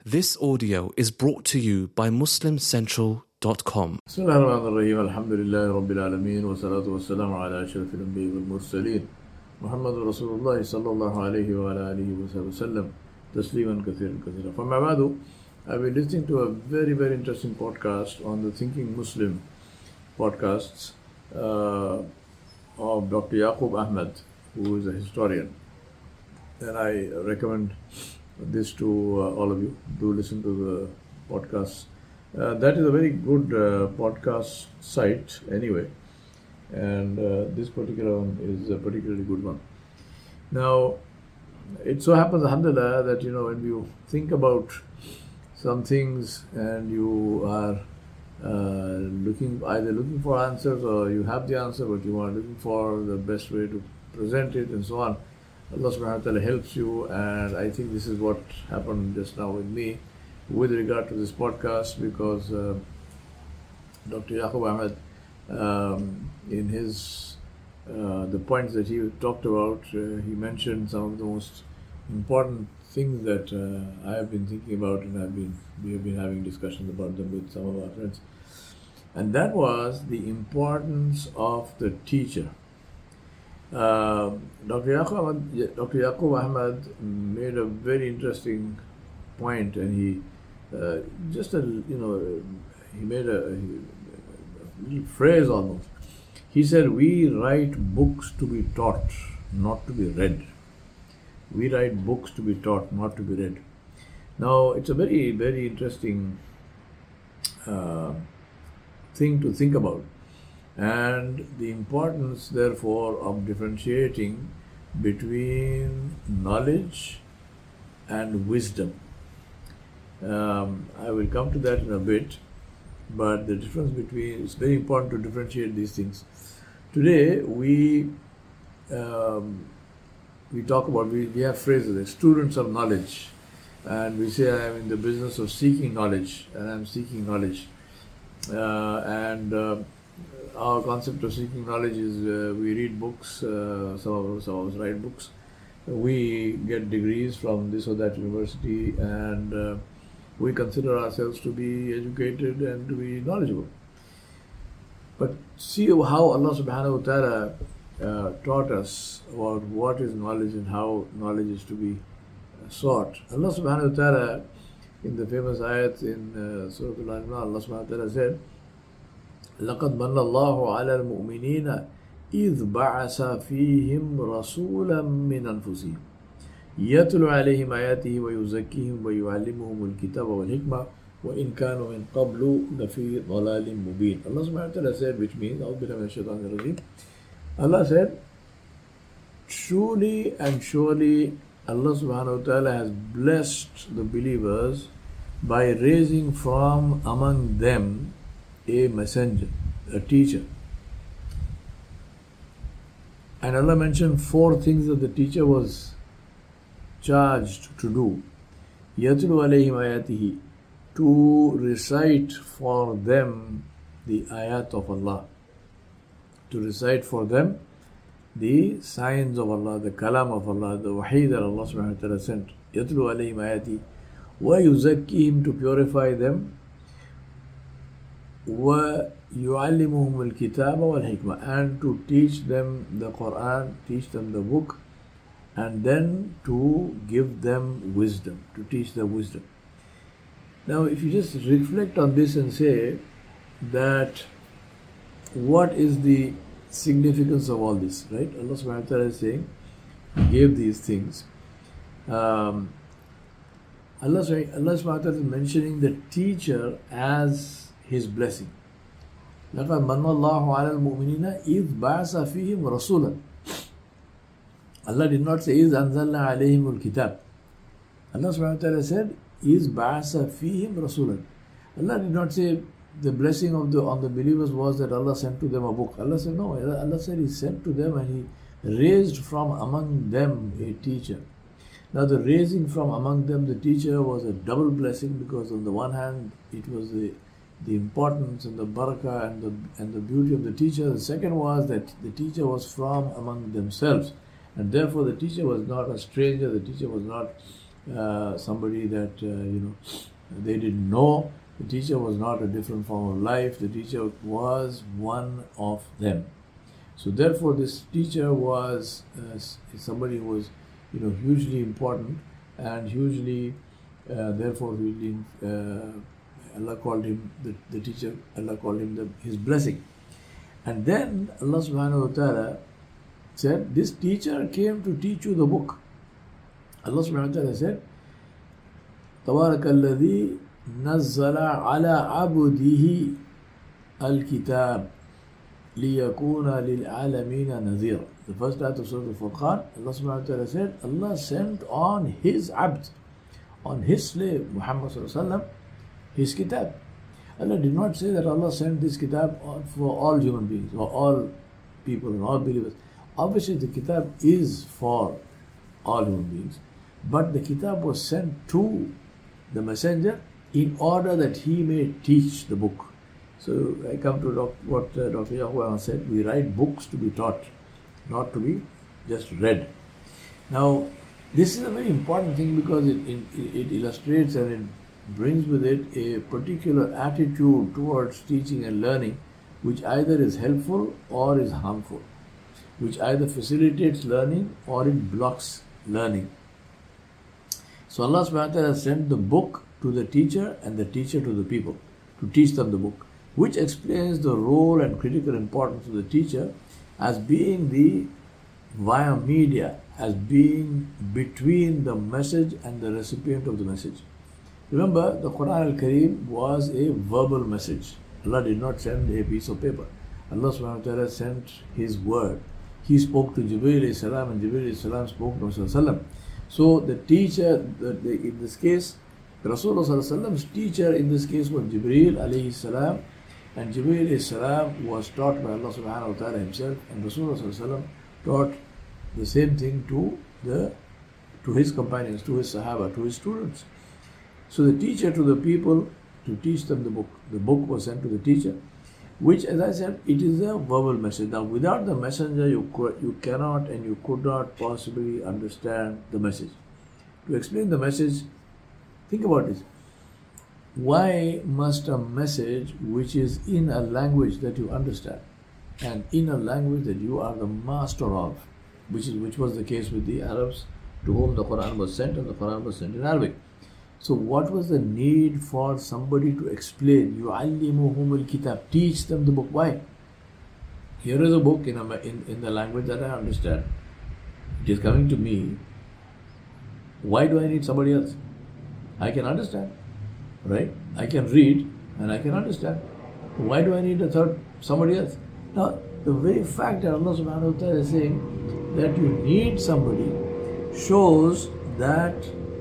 This audio is brought to you by MuslimCentral.com. بسم الله الرحمن الرحيم الحمد لله رب العالمين والصلاة والسلام على أشرف الأنبياء والمرسلين محمد رسول الله صلى الله عليه وعلى آله وسلم تسليما كثيرا كثيرا. فما بعد, I've been listening to a very interesting podcast on the Thinking Muslim podcasts of Dr. Yaqub Ahmed, who is a historian, and I recommend this to all of you. Do listen to the podcast. That is a very good podcast site anyway, and this particular one is a particularly good one. Now, it so happens, alhamdulillah, that when you think about some things and you are either looking for answers, or you have the answer but you are looking for the best way to present it and so on, Allah subhanahu wa ta'ala helps you. And I think this is what happened just now with me with regard to this podcast, because Dr. Yaqub Ahmed, in his the points that he talked about, he mentioned some of the most important things that I have been thinking about, and we have been having discussions about them with some of our friends. And that was the importance of the teacher. Dr. Yaqub Ahmed made a very interesting point, and he he made a little phrase almost. He said, "We write books to be taught, not to be read. We write books to be taught, not to be read." Now, it's a very interesting thing to think about, and the importance, therefore, of differentiating between knowledge and wisdom. I will come to that in a bit, but the difference it's very important to differentiate these things. Today, we talk about, we have phrases like students of knowledge, and we say, I am in the business of seeking knowledge, and I am seeking knowledge. Our concept of seeking knowledge is we read books, some of us write books, we get degrees from this or that university, and we consider ourselves to be educated and to be knowledgeable. But see how Allah subhanahu wa ta'ala taught us about what is knowledge and how knowledge is to be sought. Allah subhanahu wa ta'ala, in the famous ayat in Surah Al-Imran, Allah subhanahu wa ta'ala said, لَقَدْ مَنَّ اللَّهُ عَلَى الْمُؤْمِنِينَ إِذْ بَعَثَ فِيهِمْ رَسُولًا مِّنْ أَنفُسِهِمْ يَتْلُو عَلَيْهِمْ آيَاتِهِ وَيُزَكِّيهِمْ وَيُعَلِّمُهُمُ الْكِتَابَ وَالْحِكْمَةَ وَإِنْ كَانُوا مِنْ قَبْلُ لَفِي ضَلَالٍ مُبِينٍ. Allah subhanahu wa ta'ala said, which means, Allah said, truly and surely Allah subhanahu wa ta'ala has blessed the believers by raising from among them a messenger, a teacher. And Allah mentioned 4 things that the teacher was charged to do. يَتْلُو عَلَيْهِمْ آيَاتِهِ, to recite for them the ayat of Allah, to recite for them the signs of Allah, the kalam of Allah, the wahi that Allah subhanahu wa ta'ala sent. يَتْلُو عَلَيْهِمْ آيَاتِهِ وَيُزَكِّيهِمْ, to purify them, وَيُعَلِّمُهُمُ الْكِتَابَ وَالْحِكْمَةَ, and to teach them the Quran, teach them the book, and then to give them wisdom, to teach them wisdom. Now, if you just reflect on this and say that what is the significance of all this, right? Allah subhanahu wa ta'ala is saying, He gave these things. Allah subhanahu wa ta'ala is mentioning the teacher as His blessing. لَقَدْ مَنَّ اللَّهُ عَلَى الْمُؤْمِنِينَ إِذْ بَعَثَ فِيهِمْ رَسُولًا. Allah did not say, إِذْ أَنزَلْنَا عَلَيْهِمُ الْكِتَابِ. Allah subhanahu wa ta'ala said, إِذْ بَعَثَ فِيهِمْ رَسُولًا. Allah did not say the blessing on the believers was that Allah sent to them a book. Allah said, no. Allah said He sent to them and He raised from among them a teacher. Now, the raising from among them the teacher was a double blessing, because on the one hand, it was the importance and the barakah and the beauty of the teacher. The second was that the teacher was from among themselves, and therefore the teacher was not a stranger, the teacher was not somebody that they didn't know. The teacher was not a different form of life. The teacher was one of them. So therefore, this teacher was somebody who was, hugely important and hugely, therefore, hugely, Allah called him the teacher. Allah called him his blessing. And then Allah Subhanahu wa Taala said, "This teacher came to teach you the book." Allah Subhanahu wa Taala said, "Tabarak alladhi nazzala ala abdihi al-kitab." لِيَكُونَ لِلْعَالَمِينَ نَذِيرًا. The first ayat of Surah Al-Furqan, Allah subhanahu wa ta'ala said, Allah sent on His abd, on His slave, Muhammad sallallahu alaihi wasallam, His kitab. Allah did not say that Allah sent this kitab for all human beings, or all people and all believers. Obviously the kitab is for all human beings, but the kitab was sent to the messenger in order that he may teach the book. So I come to what Dr. Yahweh said, we write books to be taught, not to be just read. Now, this is a very important thing because it illustrates and it brings with it a particular attitude towards teaching and learning, which either is helpful or is harmful, which either facilitates learning or it blocks learning. So Allah subhanahu wa ta'ala sent the book to the teacher and the teacher to the people to teach them the book, which explains the role and critical importance of the teacher as being the via media, as being between the message and the recipient of the message. Remember, the Quran al-Kareem was a verbal message. Allah did not send a piece of paper. Allah subhanahu wa ta'ala sent His word. He spoke to Jibreel alayhi salam and Jibreel alayhi salam spoke to Rasulullah. So the teacher, in this case, Rasulullah's teacher in this case was Jibreel alayhi salam, and Jibreel alayhi salam was taught by Allah subhanahu wa ta'ala himself, and Rasulullah taught the same thing to his companions, to his Sahaba, to his students. So the teacher to the people to teach them the book. The book was sent to the teacher, which, as I said, it is a verbal message. Now, without the messenger, you cannot and you could not possibly understand the message. To explain the message, think about this. Why must a message which is in a language that you understand and in a language that you are the master of, which was the case with the Arabs to whom the Quran was sent, and the Quran was sent in Arabic. So what was the need for somebody to explain? يُعَلِّمُهُمُ الْكِتَابِ, teach them the book. Why? Here is a book in the language that I understand. It is coming to me. Why do I need somebody else? I can understand. Right? I can read and I can understand. Why do I need somebody else? Now, the very fact that Allah subhanahu wa ta'ala is saying that you need somebody shows that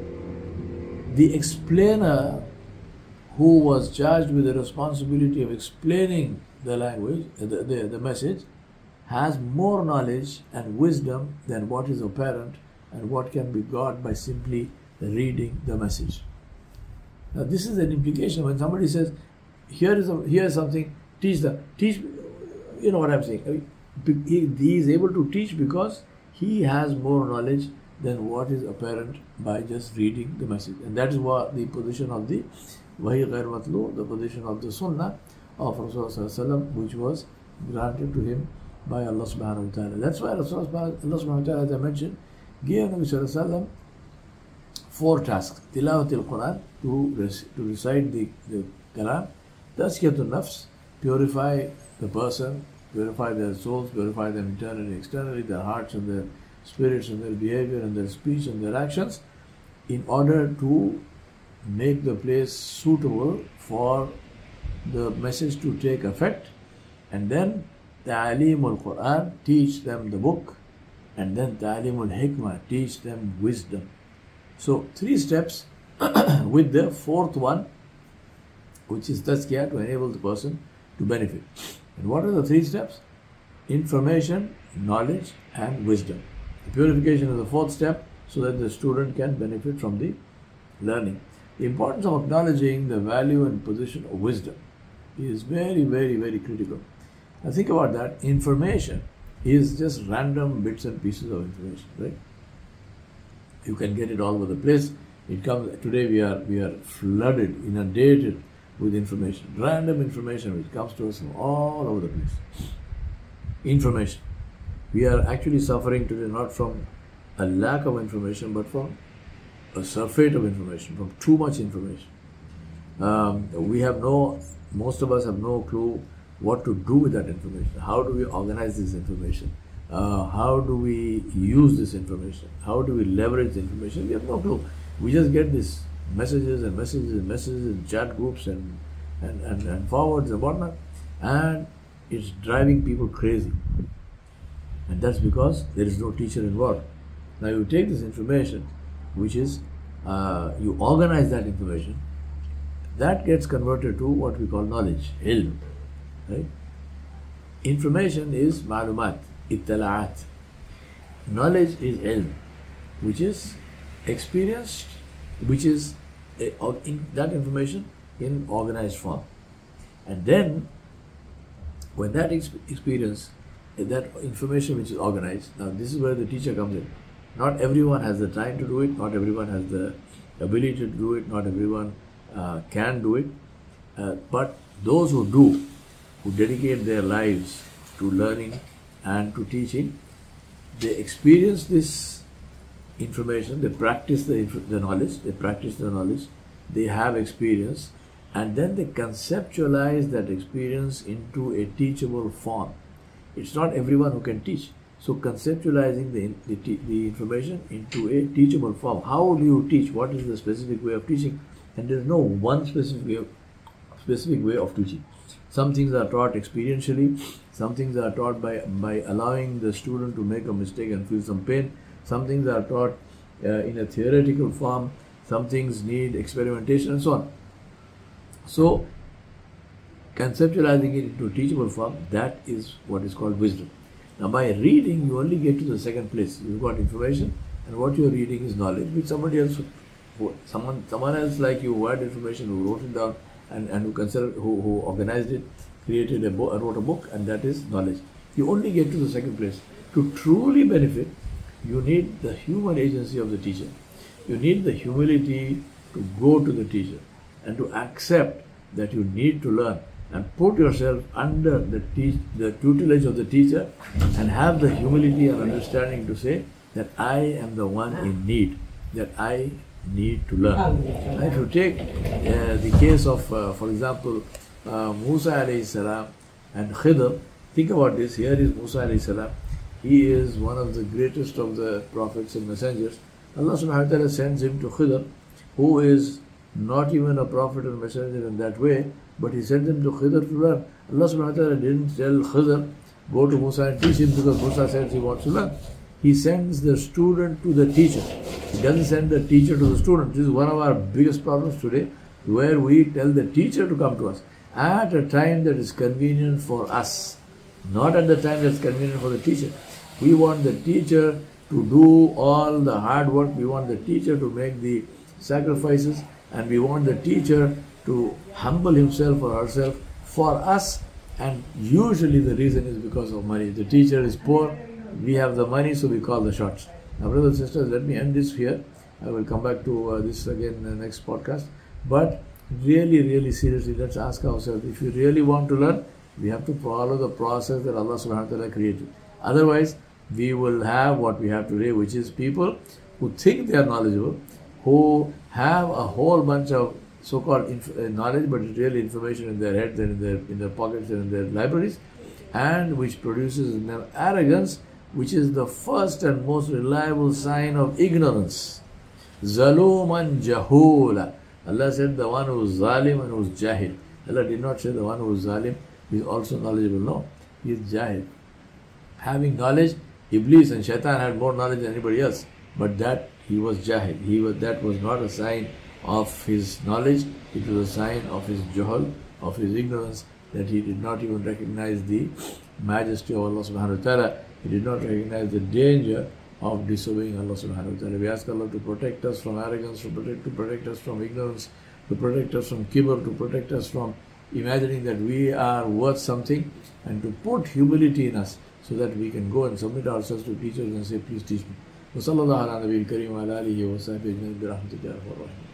the explainer who was charged with the responsibility of explaining the language, the message, has more knowledge and wisdom than what is apparent and what can be got by simply reading the message. Now, this is an implication when somebody says, here is something, teach. You know what I'm saying? He is able to teach because he has more knowledge than what is apparent by just reading the message. And that is what the position of the Wahi Ghair Matlu, the position of the Sunnah of Rasulullah, which was granted to him by Allah subhanahu wa ta'ala. That's why Allah subhanahu wa ta'ala, as I mentioned, gave Nabi sallallahu alaihi wasallam 4 tasks. Tilawat al-Quran, to recite the Kalam. Tazkiyatun nafs, purify the person, purify their souls, purify them internally, externally, their hearts and their spirits and their behavior and their speech and their actions, in order to make the place suitable for the message to take effect. And then Ta'aleem al-Quran, teach them the book. And then Ta'aleem al-Hikmah, teach them wisdom. So 3 steps with the 4th one, which is Tazkiyah, to enable the person to benefit. And what are the 3 steps? Information, knowledge and wisdom. The purification is the 4th step, so that the student can benefit from the learning. The importance of acknowledging the value and position of wisdom is very, very, very critical. Now think about that. Information is just random bits and pieces of information, right? You can get it all over the place. It comes today. We are flooded, inundated with information, random information which comes to us from all over the place. Information. We are actually suffering today not from a lack of information, but from a surfeit of information, from too much information. Most of us have no clue what to do with that information. How do we organize this information? How do we use this information? How do we leverage the information? We have no clue. We just get these messages and messages and messages in chat groups and forwards and whatnot, and it's driving people crazy. And that's because there is no teacher involved. Now you take this information, which is you organize that information, that gets converted to what we call knowledge, ilm, right? Information is ma'lumat, ittala'at. Knowledge is ilm, which is experienced, which is that information in organized form. And then when that experience, that information which is organized, now this is where the teacher comes in. Not everyone has the time to do it, not everyone has the ability to do it, not everyone can do it, but those who do, who dedicate their lives to learning and to teaching, they experience this information, they practice the knowledge, they have experience, and then they conceptualize that experience into a teachable form. It's not everyone who can teach. So conceptualizing the information into a teachable form. How do you teach? What is the specific way of teaching? And there is no one specific way of teaching. Some things are taught experientially. Some things are taught by allowing the student to make a mistake and feel some pain. Some things are taught in a theoretical form. Some things need experimentation and so on. So conceptualizing it into a teachable form, that is what is called wisdom. Now by reading, you only get to the second place. You've got information, and what you're reading is knowledge, which someone else like you who had information, who wrote it down, and who organized it, created wrote a book, and that is knowledge. You only get to the second place. To truly benefit, you need the human agency of the teacher. You need the humility to go to the teacher and to accept that you need to learn, and put yourself under the tutelage of the teacher, and have the humility and understanding to say that I am the one in need, that I need to learn. And if you take the case of, for example, Musa alayhi salam and Khidr, think about this. Here is Musa alayhi salam. He is one of the greatest of the prophets and messengers. Allah subhanahu wa ta'ala sends him to Khidr, who is not even a prophet or messenger in that way, but he sent him to Khidr to learn. Allah subhanahu wa ta'ala didn't tell Khidr, go to Musa and teach him, because Musa says he wants to learn. He sends the student to the teacher. He doesn't send the teacher to the student. This is one of our biggest problems today, where we tell the teacher to come to us at a time that is convenient for us, not at the time that's convenient for the teacher. We want the teacher to do all the hard work. We want the teacher to make the sacrifices, and we want the teacher to humble himself or herself for us, and usually the reason is because of money. The teacher is poor, we have the money, so we call the shots. Now, brothers and sisters, let me end this here. I will come back to this again in the next podcast. But really seriously, let's ask ourselves, if we really want to learn, we have to follow the process that Allah subhanahu wa ta'ala created. Otherwise, we will have what we have today, which is people who think they are knowledgeable, who have a whole bunch of so-called knowledge, but it's really information in their heads and in their pockets and in their libraries, and which produces in them arrogance, which is the first and most reliable sign of ignorance. Zaluman jahula. Allah said the one who is zalim and who is jahil. Allah did not say the one who is zalim is also knowledgeable. No, he is jahil. Having knowledge, Iblis and Shaitan had more knowledge than anybody else, but that he was jahil. That was not a sign of his knowledge, it was a sign of his jahl, of his ignorance, that he did not even recognize the majesty of Allah subhanahu wa ta'ala. He did not recognize the danger of disobeying Allah subhanahu wa ta'ala. We ask Allah to protect us from arrogance, to protect us from ignorance, to protect us from kibr, to protect us from imagining that we are worth something, and to put humility in us so that we can go and submit ourselves to teachers and say, please teach me. وصلى الله على النبي الكريم وعلى آله وصحبه أجمعين برحمتك يا أرحم الراحمين.